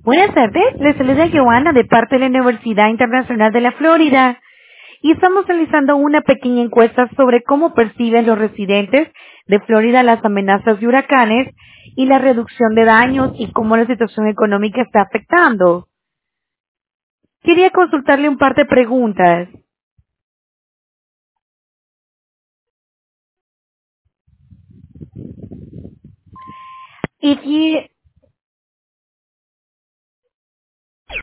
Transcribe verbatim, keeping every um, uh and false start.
Buenas tardes, les saluda Joana de parte de la Universidad Internacional de la Florida y estamos realizando una pequeña encuesta sobre cómo perciben los residentes de Florida las amenazas de huracanes y la reducción de daños y cómo la situación económica está afectando. Quería consultarle un par de preguntas. If you